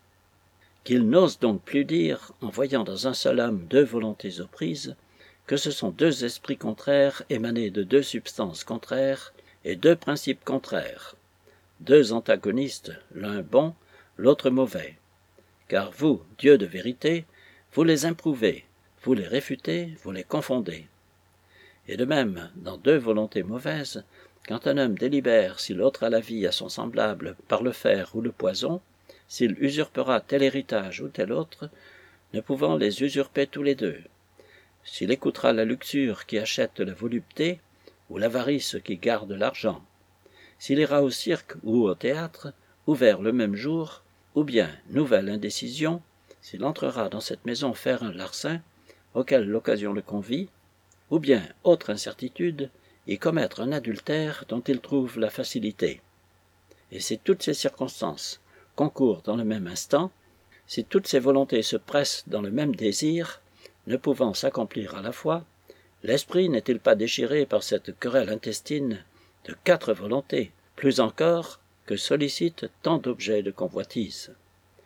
Qu'ils n'osent donc plus dire, en voyant dans un seul homme deux volontés aux prises, que ce sont deux esprits contraires émanés de deux substances contraires et deux principes contraires, deux antagonistes, l'un bon, l'autre mauvais. Car vous, Dieu de vérité, vous les improuvez, vous les réfutez, vous les confondez. Et de même, dans deux volontés mauvaises, quand un homme délibère si l'autre a la vie à son semblable par le fer ou le poison, s'il usurpera tel héritage ou tel autre, ne pouvant les usurper tous les deux, s'il écoutera la luxure qui achète la volupté, ou l'avarice qui garde l'argent, s'il ira au cirque ou au théâtre, ouvert le même jour, ou bien, nouvelle indécision, s'il entrera dans cette maison faire un larcin, auquel l'occasion le convie, ou bien, autre incertitude, y commettre un adultère dont il trouve la facilité. Et si toutes ces circonstances concourent dans le même instant, si toutes ces volontés se pressent dans le même désir, ne pouvant s'accomplir à la fois, l'esprit n'est-il pas déchiré par cette querelle intestine de quatre volontés, plus encore que sollicite tant d'objets de convoitise?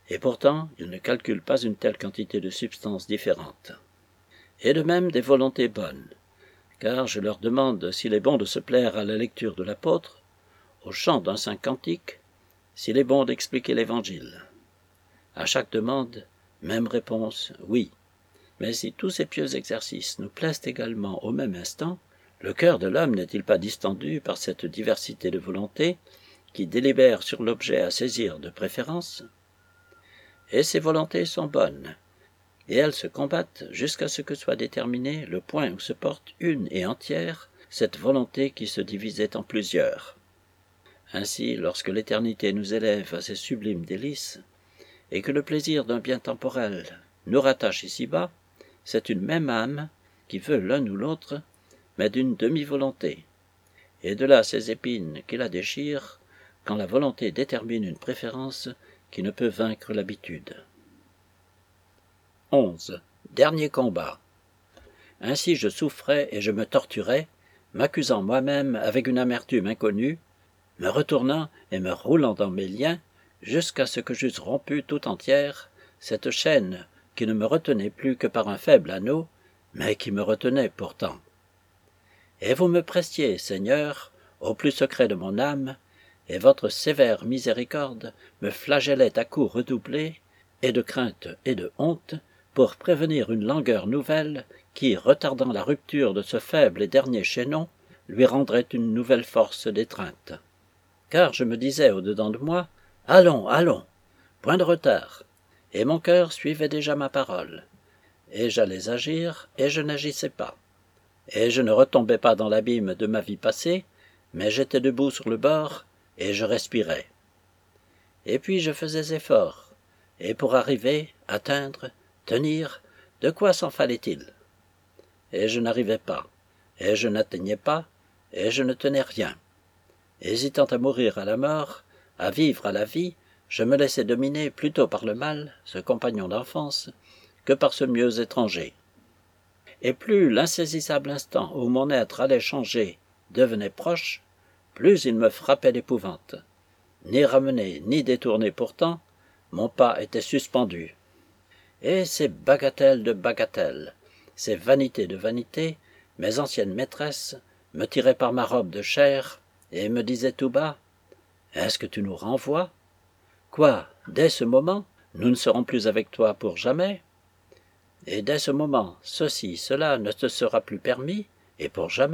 et pourtant ils ne calculent pas une telle quantité de substances différentes. Et de même des volontés bonnes, car je leur demande s'il est bon de se plaire à la lecture de l'apôtre, au chant d'un saint cantique, s'il est bon d'expliquer l'Évangile. À chaque demande, même réponse, oui. Mais si tous ces pieux exercices nous plaisent également au même instant, le cœur de l'homme n'est-il pas distendu par cette diversité de volontés qui délibèrent sur l'objet à saisir de préférence? Et ces volontés sont bonnes, et elles se combattent jusqu'à ce que soit déterminé le point où se porte une et entière cette volonté qui se divisait en plusieurs. Ainsi, lorsque l'éternité nous élève à ces sublimes délices, et que le plaisir d'un bien temporel nous rattache ici-bas, c'est une même âme qui veut l'un ou l'autre, mais d'une demi-volonté, et de là ces épines qui la déchirent, quand la volonté détermine une préférence qui ne peut vaincre l'habitude. onze. Dernier combat. Ainsi je souffrais et je me torturais, m'accusant moi-même avec une amertume inconnue, me retournant et me roulant dans mes liens, jusqu'à ce que j'eusse rompu tout entière cette chaîne qui ne me retenait plus que par un faible anneau, mais qui me retenait pourtant. Et vous me prestiez, Seigneur, au plus secret de mon âme, et votre sévère miséricorde me flagellait à coups redoublés, et de crainte et de honte, pour prévenir une langueur nouvelle qui, retardant la rupture de ce faible et dernier chaînon, lui rendrait une nouvelle force d'étreinte. Car je me disais au-dedans de moi, « Allons, allons, point de retard !» Et mon cœur suivait déjà ma parole. Et j'allais agir, et je n'agissais pas. Et je ne retombais pas dans l'abîme de ma vie passée, mais j'étais debout sur le bord, et je respirais. Et puis je faisais effort, et pour arriver, atteindre, tenir, de quoi s'en fallait-il? Et je n'arrivais pas, et je n'atteignais pas, et je ne tenais rien. Hésitant à mourir à la mort, à vivre à la vie, je me laissais dominer plutôt par le mal, ce compagnon d'enfance, que par ce mieux étranger. Et plus l'insaisissable instant où mon être allait changer devenait proche, plus il me frappait d'épouvante. Ni ramené, ni détourné pourtant, mon pas était suspendu. Et ces bagatelles de bagatelles, ces vanités de vanités, mes anciennes maîtresses me tiraient par ma robe de chair et me disaient tout bas, « Est-ce que tu nous renvoies? Quoi, dès ce moment, nous ne serons plus avec toi pour jamais? Et dès ce moment, ceci, cela ne te sera plus permis, et pour jamais? »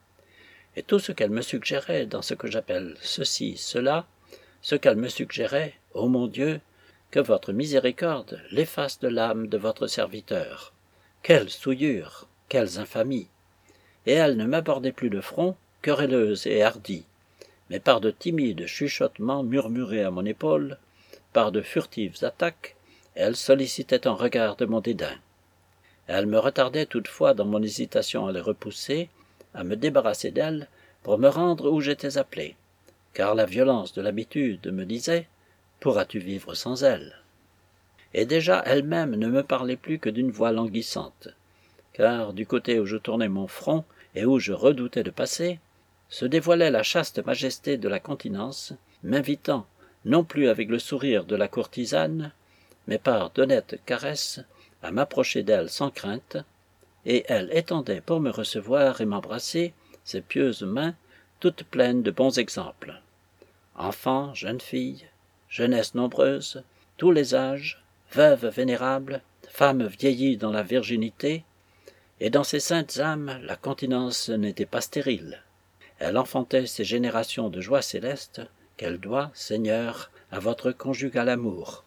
Et tout ce qu'elle me suggérait dans ce que j'appelle ceci, cela, ce qu'elle me suggérait, ô mon Dieu, que votre miséricorde l'efface de l'âme de votre serviteur. Quelle souillure, quelles infamies! Et elle ne m'abordait plus de front, querelleuse et hardie, mais par de timides chuchotements murmurés à mon épaule, par de furtives attaques, elle sollicitait un regard de mon dédain. Elle me retardait toutefois dans mon hésitation à les repousser, à me débarrasser d'elle, pour me rendre où j'étais appelé, car la violence de l'habitude me disait « Pourras-tu vivre sans elle ?» Et déjà elle-même ne me parlait plus que d'une voix languissante, car du côté où je tournais mon front et où je redoutais de passer, se dévoilait la chaste majesté de la continence, m'invitant, non plus avec le sourire de la courtisane, mais par d'honnêtes caresses, à m'approcher d'elle sans crainte, et elle étendait pour me recevoir et m'embrasser ses pieuses mains, toutes pleines de bons exemples. Enfants, jeunes filles, jeunesse nombreuse, tous les âges, veuves vénérables, femmes vieillies dans la virginité, et dans ces saintes âmes la continence n'était pas stérile. Elle enfantait ces générations de joie céleste qu'elle doit, Seigneur, à votre conjugal amour.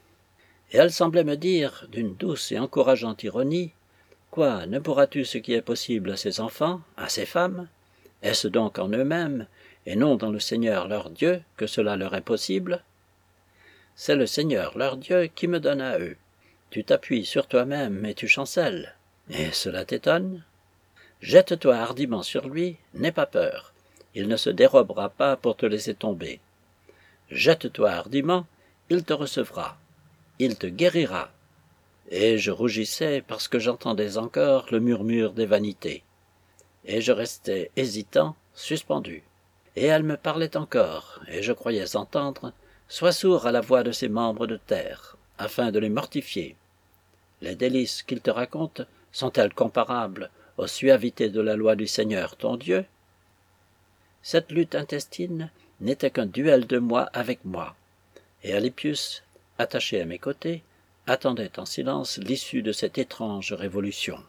Et elle semblait me dire, d'une douce et encourageante ironie, « Quoi, ne pourras-tu ce qui est possible à ces enfants, à ces femmes? Est-ce donc en eux-mêmes, et non dans le Seigneur leur Dieu, que cela leur est possible? C'est le Seigneur leur Dieu qui me donne à eux. Tu t'appuies sur toi-même et tu chancelles. Et cela t'étonne? Jette-toi hardiment sur lui, n'aie pas peur. Il ne se dérobera pas pour te laisser tomber. Jette-toi hardiment, il te recevra. Il te guérira. » Et je rougissais parce que j'entendais encore le murmure des vanités. Et je restais hésitant, suspendu. Et elle me parlait encore, et je croyais entendre sois sourd à la voix de ces membres de terre, afin de les mortifier. Les délices qu'ils te racontent sont-elles comparables aux suavités de la loi du Seigneur ton Dieu? Cette lutte intestine n'était qu'un duel de moi avec moi, et Alypius, attaché à mes côtés, attendait en silence l'issue de cette étrange révolution.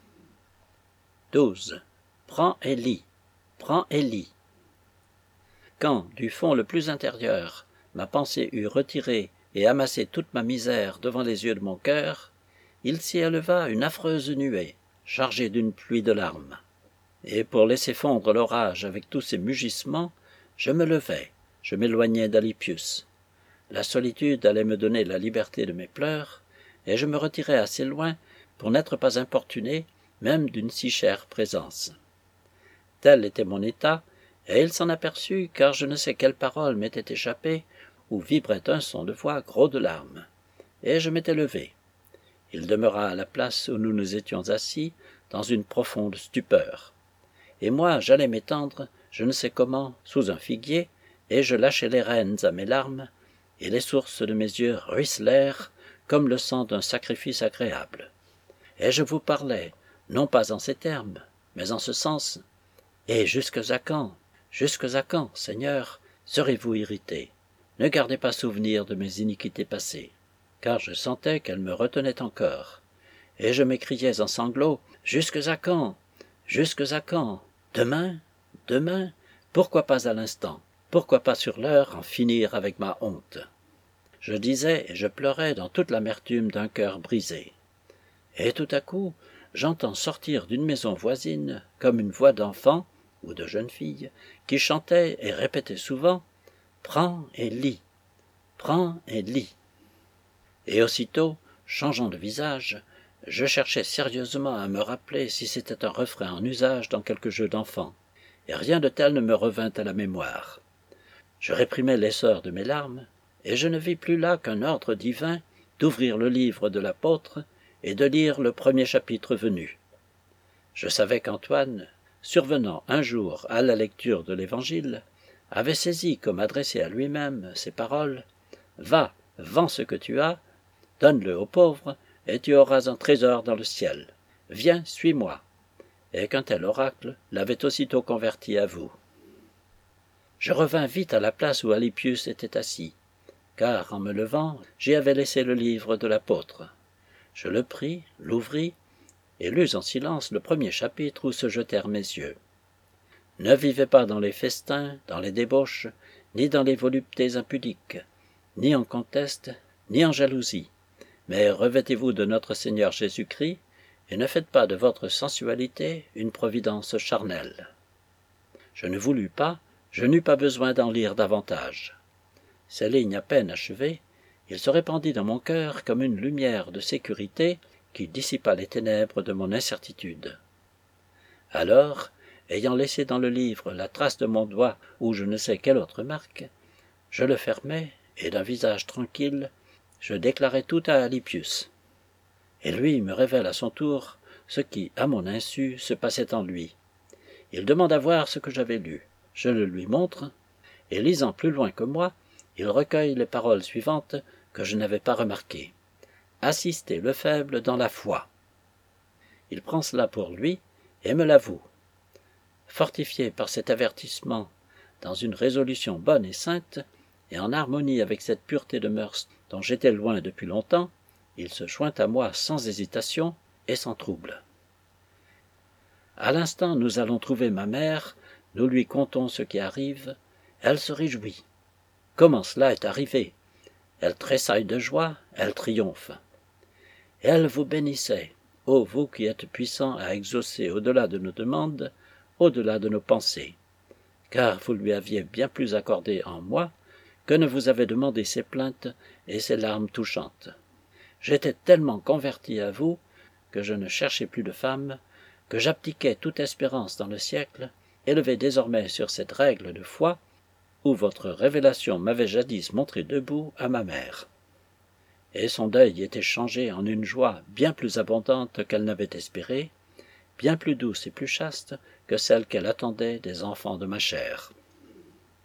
douze. Prends et lis, prends et lis. Quand, du fond le plus intérieur, ma pensée eut retiré et amassé toute ma misère devant les yeux de mon cœur, il s'y éleva une affreuse nuée, chargée d'une pluie de larmes. Et pour laisser fondre l'orage avec tous ses mugissements, je me levai, je m'éloignai d'Alypius. La solitude allait me donner la liberté de mes pleurs, et je me retirai assez loin pour n'être pas importuné, même d'une si chère présence. Tel était mon état, et il s'en aperçut, car je ne sais quelle parole m'était échappée, où vibrait un son de voix gros de larmes, et je m'étais levé. Il demeura à la place où nous nous étions assis, dans une profonde stupeur. Et moi j'allais m'étendre, je ne sais comment, sous un figuier, et je lâchai les rênes à mes larmes, et les sources de mes yeux ruisselèrent comme le sang d'un sacrifice agréable. Et je vous parlais, non pas en ces termes, mais en ce sens. Et jusques à quand, jusques à quand, Seigneur, serez-vous irrité? Ne gardez pas souvenir de mes iniquités passées, car je sentais qu'elles me retenaient encore. Et je m'écriais en sanglots, jusques à quand, jusques à quand? Demain, demain, pourquoi pas à l'instant? Pourquoi pas sur l'heure en finir avec ma honte? Je disais et je pleurais dans toute l'amertume d'un cœur brisé. Et tout à coup, j'entends sortir d'une maison voisine, comme une voix d'enfant ou de jeune fille, qui chantait et répétait souvent « Prends et lis, prends et lis ». Et aussitôt, changeant de visage, je cherchais sérieusement à me rappeler si c'était un refrain en usage dans quelque jeu d'enfant, et rien de tel ne me revint à la mémoire. Je réprimai l'essor de mes larmes, et je ne vis plus là qu'un ordre divin d'ouvrir le livre de l'apôtre et de lire le premier chapitre venu. Je savais qu'Antoine, survenant un jour à la lecture de l'Évangile, avait saisi comme adressé à lui-même ces paroles « Va, vends ce que tu as, donne-le aux pauvres, et tu auras un trésor dans le ciel. Viens, suis-moi. » Et qu'un tel oracle l'avait aussitôt converti à vous. Je revins vite à la place où Alypius était assis, car en me levant, j'y avais laissé le livre de l'apôtre. Je le pris, l'ouvris, et lus en silence le premier chapitre où se jetèrent mes yeux. Ne vivez pas dans les festins, dans les débauches, ni dans les voluptés impudiques, ni en conteste, ni en jalousie, mais revêtez-vous de notre Seigneur Jésus-Christ, et ne faites pas de votre sensualité une providence charnelle. Je ne voulus pas, je n'eus pas besoin d'en lire davantage. Ces lignes à peine achevées, il se répandit dans mon cœur comme une lumière de sécurité qui dissipa les ténèbres de mon incertitude. Alors, ayant laissé dans le livre la trace de mon doigt ou je ne sais quelle autre marque, je le fermai, et d'un visage tranquille, je déclarai tout à Alypius. Et lui me révèle à son tour ce qui, à mon insu, se passait en lui. Il demande à voir ce que j'avais lu. Je le lui montre, et lisant plus loin que moi, il recueille les paroles suivantes que je n'avais pas remarquées. « Assister le faible dans la foi ». Il prend cela pour lui et me l'avoue. Fortifié par cet avertissement, dans une résolution bonne et sainte, et en harmonie avec cette pureté de mœurs dont j'étais loin depuis longtemps, il se joint à moi sans hésitation et sans trouble. À l'instant nous allons trouver ma mère, nous lui contons ce qui arrive, elle se réjouit. Comment cela est arrivé? Elle tressaille de joie, elle triomphe. Elle vous bénissait, ô vous qui êtes puissants à exaucer au-delà de nos demandes, au-delà de nos pensées, car vous lui aviez bien plus accordé en moi que ne vous avez demandé ses plaintes et ses larmes touchantes. J'étais tellement converti à vous que je ne cherchais plus de femme, que j'abdiquais toute espérance dans le siècle, élevé désormais sur cette règle de foi où votre révélation m'avait jadis montré debout à ma mère. Et son deuil était changé en une joie bien plus abondante qu'elle n'avait espérée, bien plus douce et plus chaste que celle qu'elle attendait des enfants de ma chair.